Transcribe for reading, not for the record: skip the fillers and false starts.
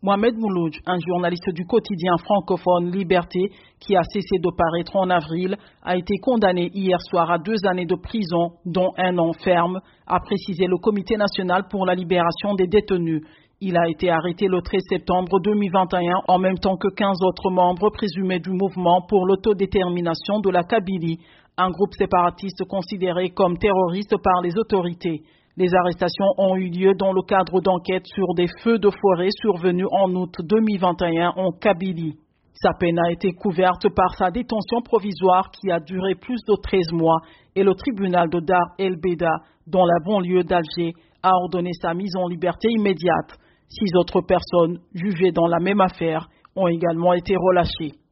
Mohamed Mouloudj, un journaliste du quotidien francophone Liberté, qui a cessé de paraître en avril, a été condamné hier soir à 2 années de prison, dont 1 an ferme, a précisé le Comité national pour la libération des détenus. Il a été arrêté le 13 septembre 2021 en même temps que 15 autres membres présumés du mouvement pour l'autodétermination de la Kabylie, un groupe séparatiste considéré comme terroriste par les autorités. Les arrestations ont eu lieu dans le cadre d'enquêtes sur des feux de forêt survenus en août 2021 en Kabylie. Sa peine a été couverte par sa détention provisoire qui a duré plus de 13 mois et le tribunal de Dar el-Beda, dans la banlieue d'Alger, a ordonné sa mise en liberté immédiate. 6 autres personnes jugées dans la même affaire ont également été relâchées.